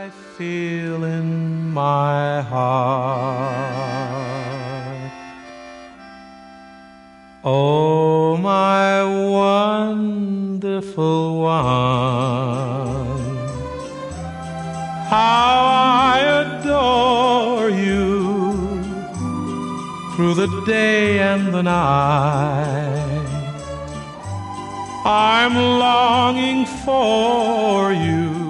I feel in my heart. Oh, my wonderful one, how I adore you through the day and the night. I'm longing for you